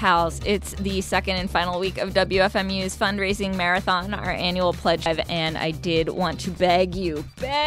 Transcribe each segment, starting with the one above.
pals. It's the second and final week of WFMU's fundraising marathon, our annual pledge drive, and I did want to beg you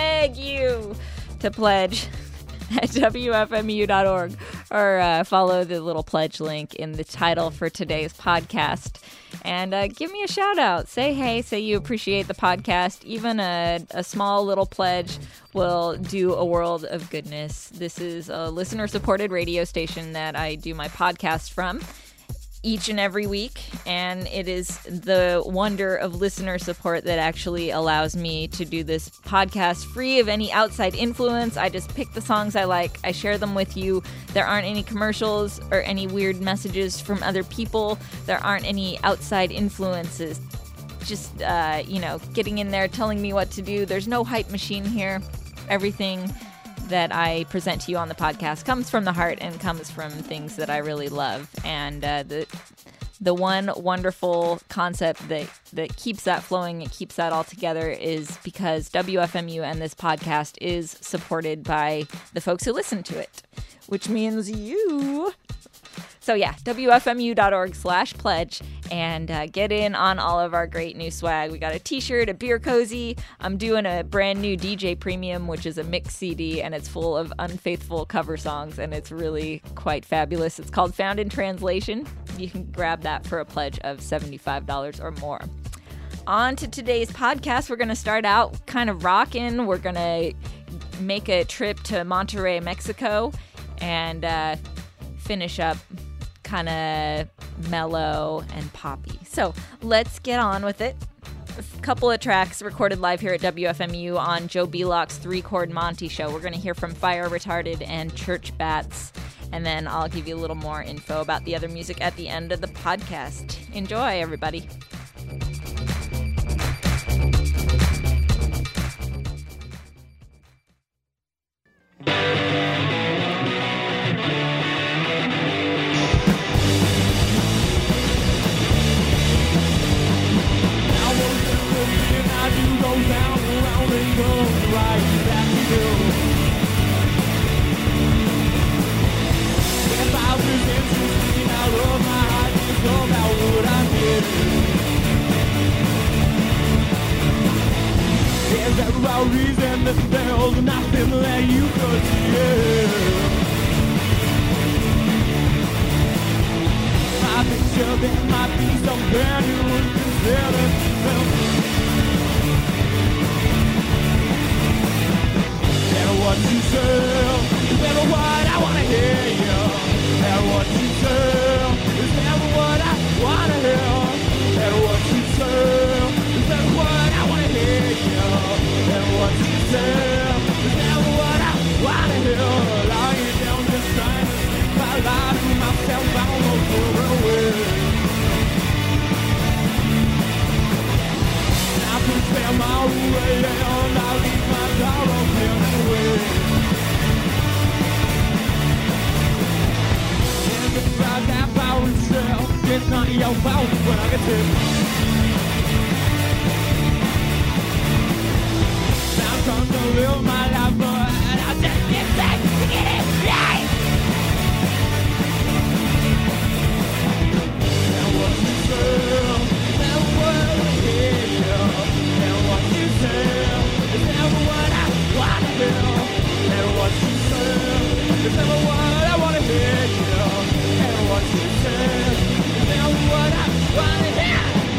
to pledge at WFMU.org or follow the little pledge link in the title for today's podcast. And give me a shout out. Say hey, say you appreciate the podcast. Even a small little pledge will do a world of goodness. This is a listener-supported radio station that I do my podcast from each and every week, and it is the wonder of listener support that actually allows me to do this podcast free of any outside influence. I just pick the songs I like, I share them with you. There aren't any commercials or any weird messages from other people. There aren't any outside influences. Just, getting in there, telling me what to do. There's no hype machine here. Everything that I present to you on the podcast comes from the heart and comes from things that I really love. And the one wonderful concept that keeps that flowing and keeps that all together is because WFMU and this podcast is supported by the folks who listen to it, which means you. So yeah, WFMU.org/pledge and get in on all of our great new swag. We got a t-shirt, a beer cozy. I'm doing a brand new DJ Premium, which is a mix CD, and it's full of unfaithful cover songs, and it's really quite fabulous. It's called Found in Translation. You can grab that for a pledge of $75 or more. On to today's podcast. We're going to start out kind of rocking. We're going to make a trip to Monterrey, Mexico, and finish up kind of mellow and poppy. So let's get on with it. A couple of tracks recorded live here at WFMU on Joe Belock's 3-Chord Monty show. We're going to hear from Fire Retarded and Church Bats, and then I'll give you a little more info about the other music at the end of the podcast. Enjoy, everybody. Reason that there's nothing that you could see. I think sure there might be something you would consider. Tell what you say is never what I wanna hear you. Tell what you say is never what I wanna hear. Tell what you say is never what I wanna hear you. And what you say is never what I wanna hear. Lying down just trying to sleep, I lie to myself, I almost threw away. I can spare my way and I leave my door open anyway. And if I that power itself, it's not your fault when I get to. I'm trying to live my life, but I just get back to get it right. And what you say is never what I hear. And what you say is never what I want to hear. And what you say is never what I want to hear. And what you say is never what I want to hear.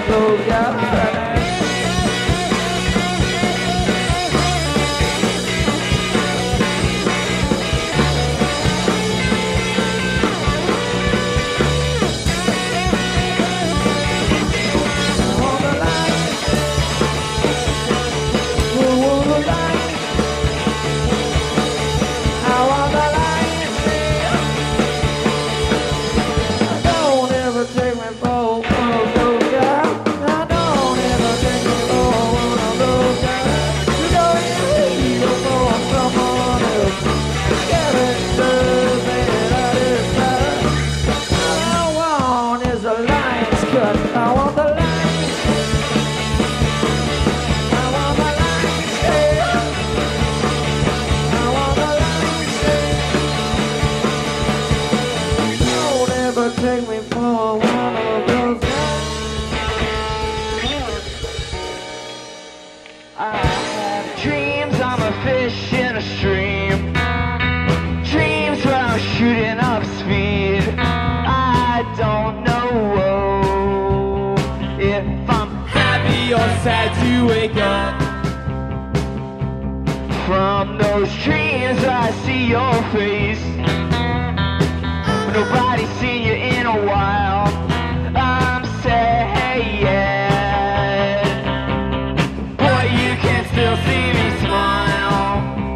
those guys right now. Take me for one of those guys. I have dreams, I'm a fish in a stream. Dreams where I'm shooting up speed. I don't know if I'm happy or sad to wake up. From those dreams I see your face. Nobody's seen you in a while. I'm sad. Boy, you can still see me smile.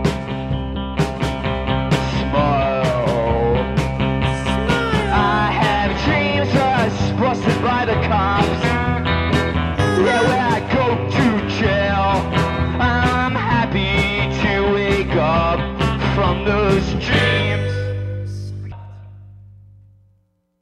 Smile. I have dreams where I was busted by the cops. Yeah, where I go to jail. I'm happy to wake up from those dreams.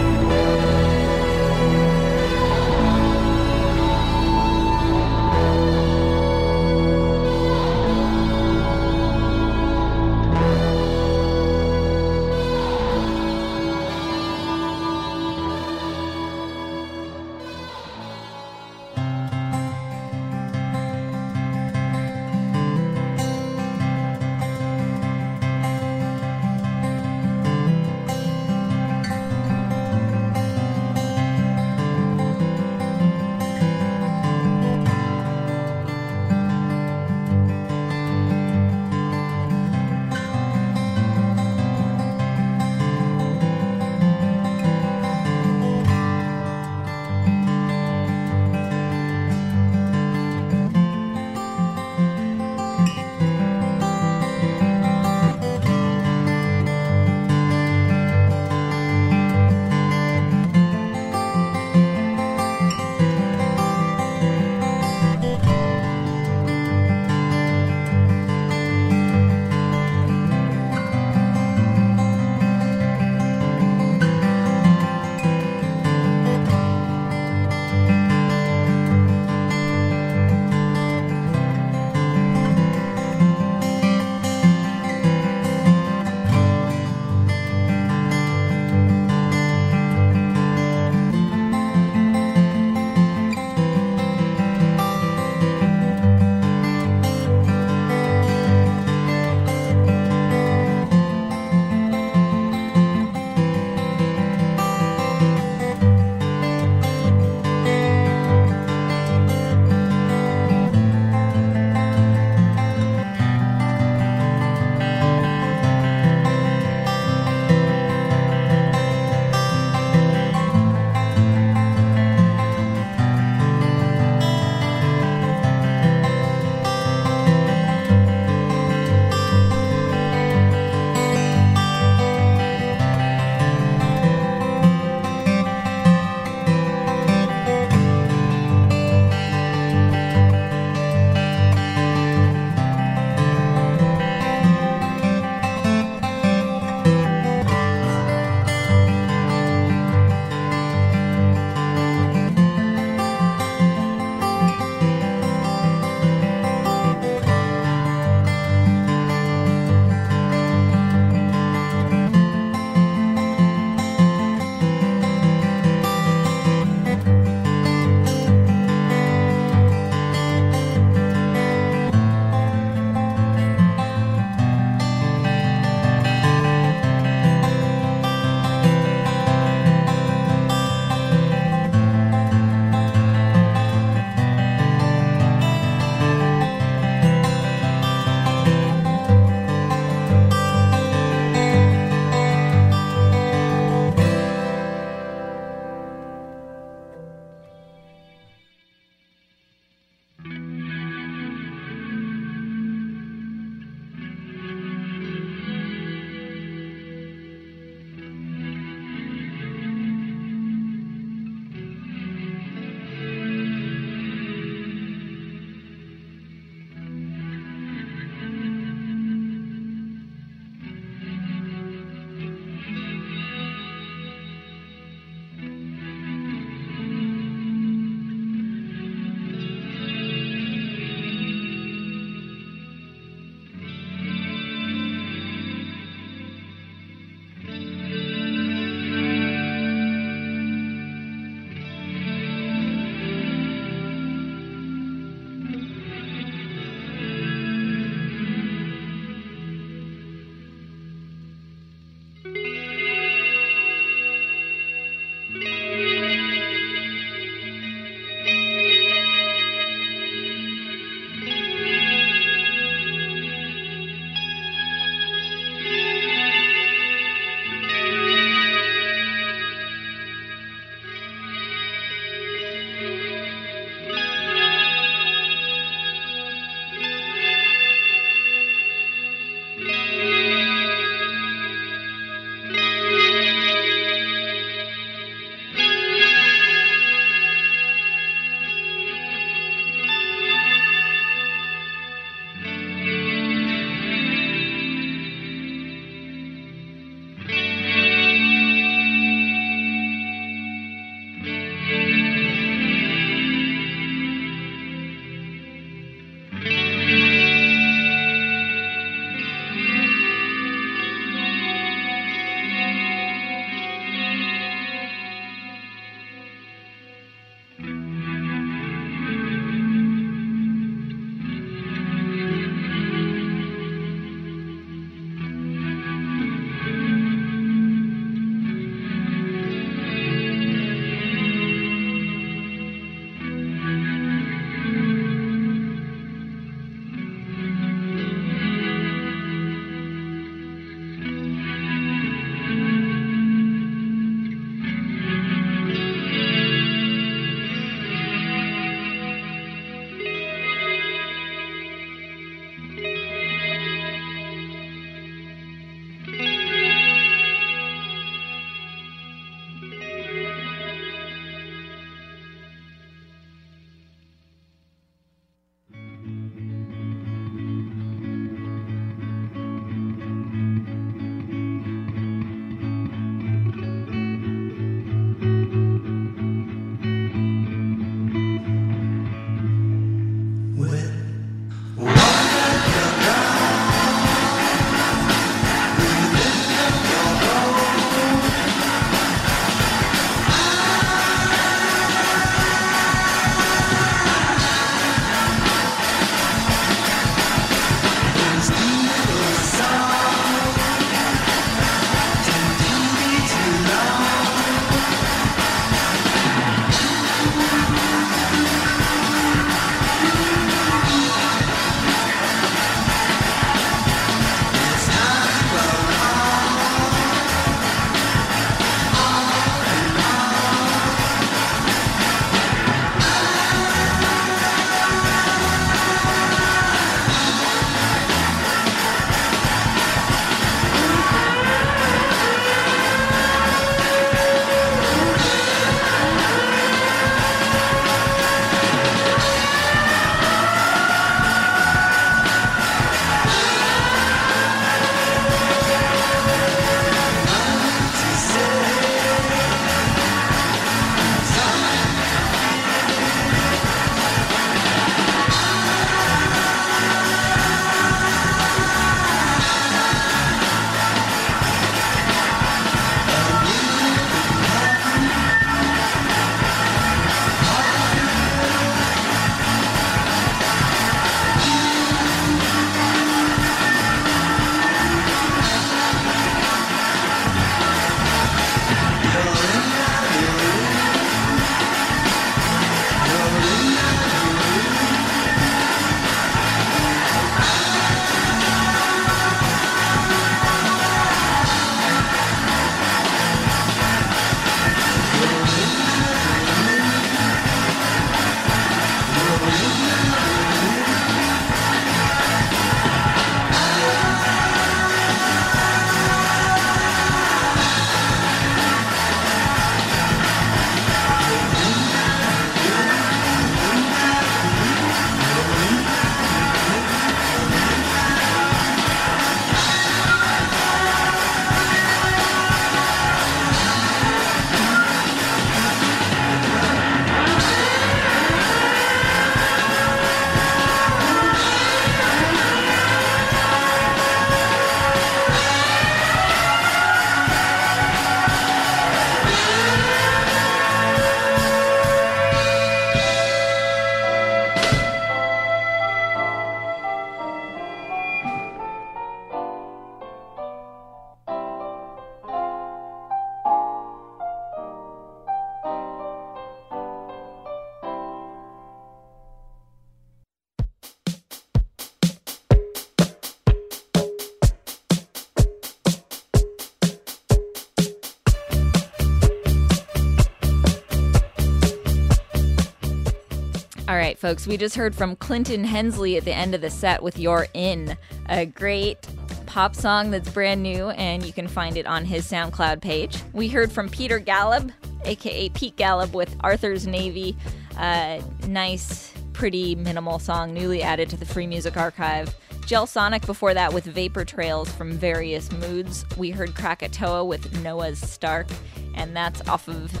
All right, folks, we just heard from Clinton Hensley at the end of the set with You're In, a great pop song that's brand new, and you can find it on his SoundCloud page. We heard from Peter Gallup, aka Pete Gallup, with Arthur's Navy, a nice, pretty minimal song newly added to the Free Music Archive. Gel Sonic before that with Vapor Trails from Various Moods. We heard Krakatoa with Noah's Stark, and that's off of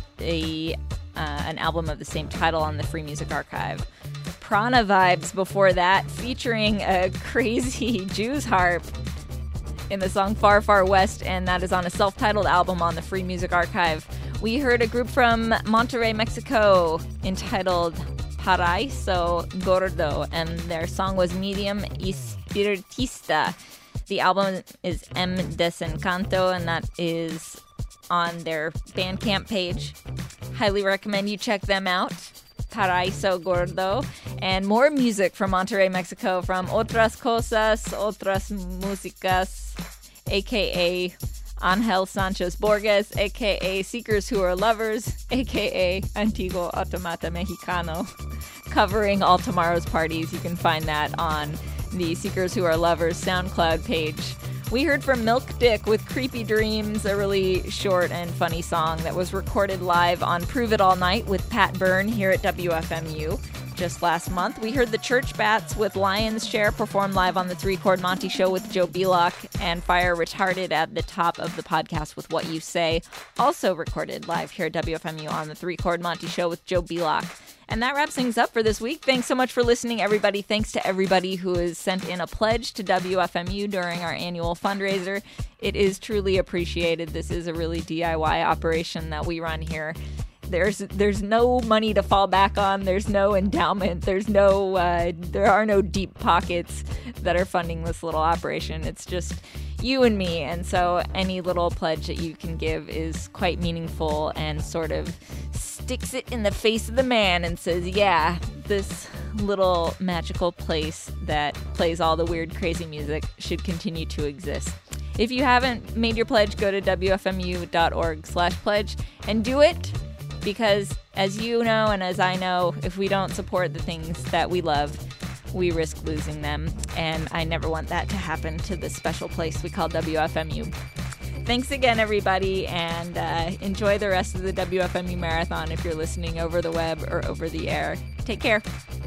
an album of the same title on the Free Music Archive. Prana Vibes before that, featuring a crazy Jews harp in the song Far Far West, and that is on a self-titled album on the Free Music Archive. We heard a group from Monterrey, Mexico, entitled Paraíso Gordo, and their song was Medium y Spiritista. The album is M Desencanto, and that is on their Bandcamp page. Highly recommend you check them out. Paraíso Gordo. And more music from Monterrey, Mexico, from Otras Cosas, Otras Músicas, aka Angel Sanchez Borges, aka Seekers Who Are Lovers, aka Antiguo Automata Mexicano, covering all tomorrow's parties. You can find that on the Seekers Who Are Lovers SoundCloud page. We heard from Milk Dick with Creepy Dreams, a really short and funny song that was recorded live on Prove It All Night with Pat Byrne here at WFMU just last month. We heard the Church Bats with Lion's Share perform live on the 3 Chord Monty Show with Joe Belock, and Fire Retarded at the top of the podcast with What You Say, also recorded live here at WFMU on the 3 Chord Monty Show with Joe Belock. And that wraps things up for this week. Thanks so much for listening, everybody. Thanks to everybody who has sent in a pledge to WFMU during our annual fundraiser. It is truly appreciated. This is a really DIY operation that we run here. There's no money to fall back on. There's no endowment. There are no deep pockets that are funding this little operation. It's just you and me. And so any little pledge that you can give is quite meaningful and sort of sticks it in the face of the man and says, yeah, this little magical place that plays all the weird, crazy music should continue to exist. If you haven't made your pledge, go to wfmu.org/pledge and do it. Because as you know, and as I know, if we don't support the things that we love, we risk losing them. And I never want that to happen to this special place we call WFMU. Thanks again, everybody, and enjoy the rest of the WFMU Marathon if you're listening over the web or over the air. Take care.